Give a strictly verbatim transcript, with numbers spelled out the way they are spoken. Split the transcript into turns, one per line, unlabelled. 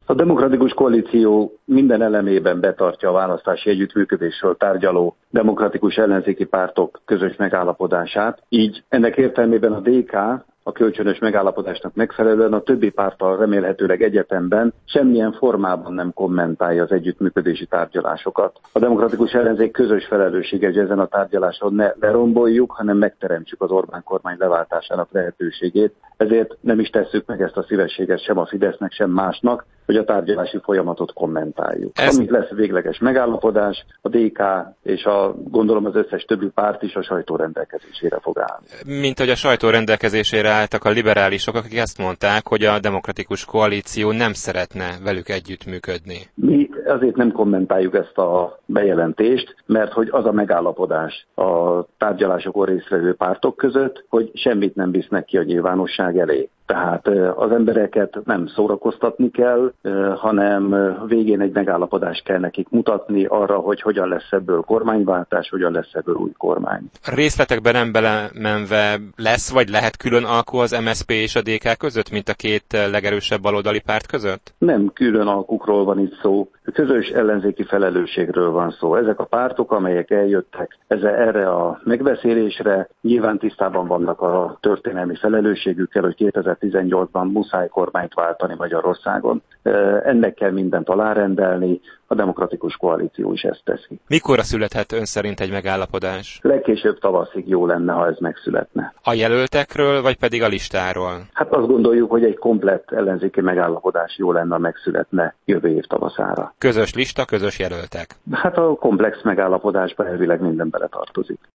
A demokratikus koalíció minden elemében betartja a választási együttműködésről tárgyaló demokratikus ellenzéki pártok közös megállapodását. Így ennek értelmében a dé ká a kölcsönös megállapodásnak megfelelően a többi párttal remélhetőleg egyetemben semmilyen formában nem kommentálja az együttműködési tárgyalásokat. A demokratikus ellenzék közös felelőssége, hogy ezen a tárgyaláson ne leromboljuk, hanem megteremtsük az Orbán kormány leváltásának lehetőségét. Ezért nem is tesszük meg ezt a szívességet sem a Fidesznek, sem másnak, hogy a tárgyalási folyamatot kommentáljuk. Ez... Amint lesz végleges megállapodás, a dé ká és a, gondolom az összes többi párt is a sajtó rendelkezésére fog állni.
Mint hogy a sajtó rendelkezésére álltak a liberálisok, akik ezt mondták, hogy a demokratikus koalíció nem szeretne velük együttműködni.
Mi azért nem kommentáljuk ezt a bejelentést, mert hogy az a megállapodás a tárgyalásokon résztvevő pártok között, hogy semmit nem visznek ki a nyilvánosság elé. Tehát az embereket nem szórakoztatni kell, hanem végén egy megállapodást kell nekik mutatni arra, hogy hogyan lesz ebből kormányváltás, hogyan lesz ebből új kormány.
Részletekben nem belemenve lesz vagy lehet külön alkú az em es zé pé és a dé ká között, mint a két legerősebb baloldali párt között?
Nem külön alkukról van itt szó, közös ellenzéki felelősségről van szó. Ezek a pártok, amelyek eljöttek erre a megbeszélésre, nyilván tisztában vannak a történelmi felelősségükkel, hogy kétezer-tizennyolcban muszáj kormányt váltani Magyarországon. Ennek kell mindent alárendelni, a demokratikus koalíció is ezt teszi.
Mikorra születhet ön szerint egy megállapodás?
Legkésőbb tavaszig jó lenne, ha ez megszületne.
A jelöltekről, vagy pedig a listáról?
Hát azt gondoljuk, hogy egy komplett ellenzéki megállapodás jó lenne, ha megszületne jövő év tavaszára.
Közös lista, közös jelöltek.
Hát a komplex megállapodásban elvileg minden bele tartozik.